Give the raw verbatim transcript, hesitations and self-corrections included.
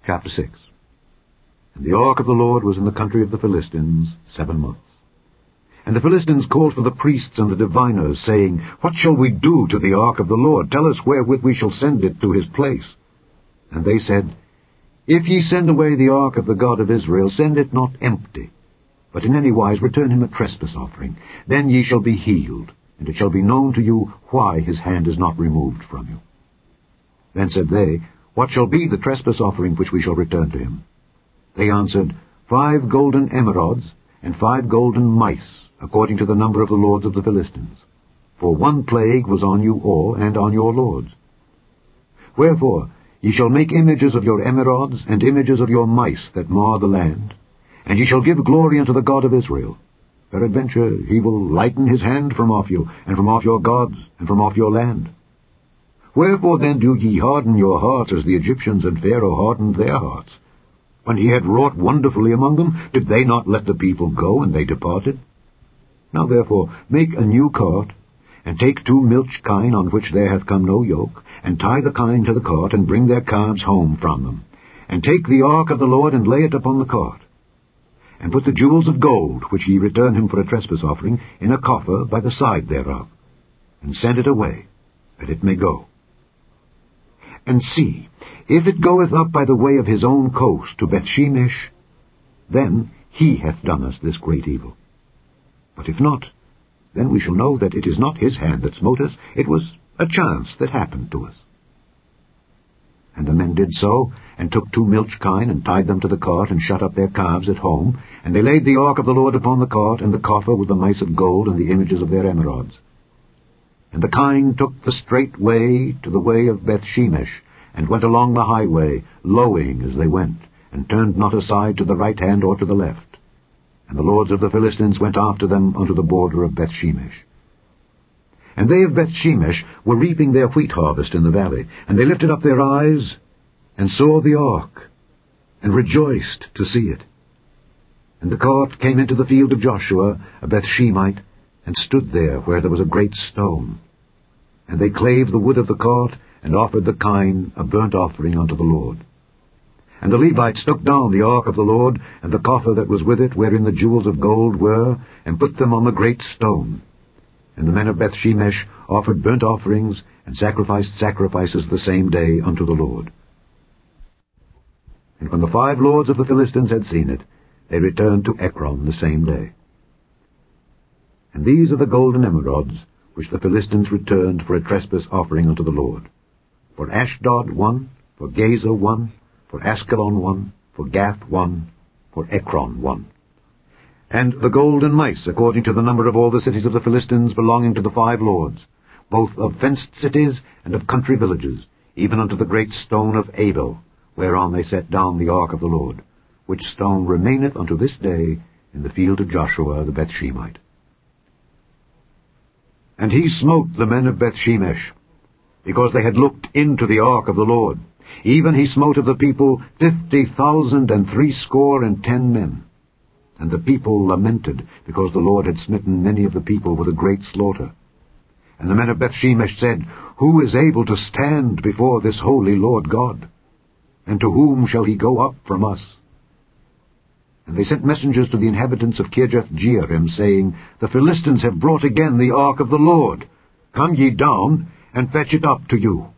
Chapter six. And the ark of the Lord was in the country of the Philistines seven months. And the Philistines called for the priests and the diviners, saying, What shall we do to the ark of the Lord? Tell us wherewith we shall send it to his place. And they said, If ye send away the ark of the God of Israel, send it not empty, but in any wise return him a trespass offering. Then ye shall be healed, and it shall be known to you why his hand is not removed from you. Then said they, What shall be the trespass offering which we shall return to him? They answered, Five golden emerods, and five golden mice, according to the number of the lords of the Philistines. For one plague was on you all, and on your lords. Wherefore ye shall make images of your emerods, and images of your mice that mar the land, and ye shall give glory unto the God of Israel. Peradventure he will lighten his hand from off you, and from off your gods, and from off your land. Wherefore then do ye harden your hearts, as the Egyptians and Pharaoh hardened their hearts? When he had wrought wonderfully among them, did they not let the people go, and they departed? Now therefore make a new cart, and take two milch kine on which there hath come no yoke, and tie the kine to the cart, and bring their calves home from them. And take the ark of the Lord, and lay it upon the cart. And put the jewels of gold, which ye return him for a trespass offering, in a coffer by the side thereof, and send it away, that it may go. And see, if it goeth up by the way of his own coast to Bethshemesh, then he hath done us this great evil. But if not, then we shall know that it is not his hand that smote us, it was a chance that happened to us. And the men did so, and took two milch kine, and tied them to the cart, and shut up their calves at home. And they laid the ark of the Lord upon the cart, and the coffer with the mice of gold, and the images of their emerods. And the kine took the straight way to the way of Bethshemesh, and went along the highway, lowing as they went, and turned not aside to the right hand or to the left. And the lords of the Philistines went after them unto the border of Bethshemesh. And they of Bethshemesh were reaping their wheat harvest in the valley, and they lifted up their eyes, and saw the ark, and rejoiced to see it. And the cart came into the field of Joshua, a Bethshemite, and stood there where there was a great stone. And they clave the wood of the cart, and offered the kine a burnt offering unto the Lord. And the Levites took down the ark of the Lord, and the coffer that was with it, wherein the jewels of gold were, and put them on the great stone. And the men of Bethshemesh offered burnt offerings, and sacrificed sacrifices the same day unto the Lord. And when the five lords of the Philistines had seen it, they returned to Ekron the same day. And these are the golden emerods, which the Philistines returned for a trespass offering unto the Lord. For Ashdod one, for Gaza one, for Askelon one, for Gath one, for Ekron one. And the golden mice, according to the number of all the cities of the Philistines belonging to the five lords, both of fenced cities and of country villages, even unto the great stone of Abel, whereon they set down the ark of the Lord, which stone remaineth unto this day in the field of Joshua the Bethshemite. And he smote the men of Bethshemesh, because they had looked into the ark of the Lord. Even he smote of the people fifty thousand and threescore and ten men. And the people lamented, because the Lord had smitten many of the people with a great slaughter. And the men of Bethshemesh said, Who is able to stand before this holy Lord God? And to whom shall he go up from us? And they sent messengers to the inhabitants of Kirjath-jearim, saying, The Philistines have brought again the ark of the Lord. Come ye down, and fetch it up to you.